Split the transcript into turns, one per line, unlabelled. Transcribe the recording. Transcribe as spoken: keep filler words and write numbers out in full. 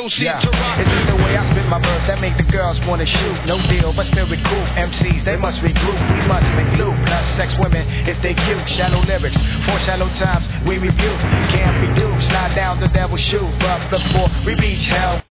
proceed
yeah.
to rock.
It's just the way I spit my verse that make the girls wanna shoot. No deal, but still recruit M Cs, they must regroup. We must make loot, plus sex women if they cute. Shallow lyrics, for shallow times we rebuke. Can't be duped, slide down the devil's shoe, but before we reach hell.